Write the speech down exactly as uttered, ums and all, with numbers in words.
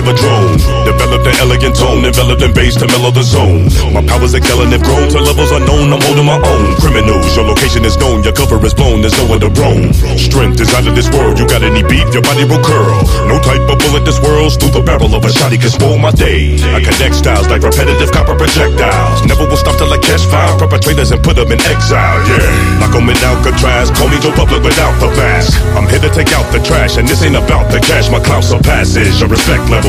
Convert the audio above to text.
of a drone. Developed an elegant tone, enveloped in bass to mellow the zone. My powers excelling have grown to levels unknown, I'm holding my own. Criminals, your location is known, your cover is blown, there's nowhere to roam. Strength is out of this world, you got any beef, your body will curl. No type of bullet this world's through the barrel of a shot, he can spoil my day. I connect styles like repetitive copper projectiles. Never will stop till I catch fire perpetrators and put them in exile, yeah. Like I'm in Alcatraz, call me Joe Public without the mask. I'm here to take out the trash, and this ain't about the cash, my clout surpasses your respect level.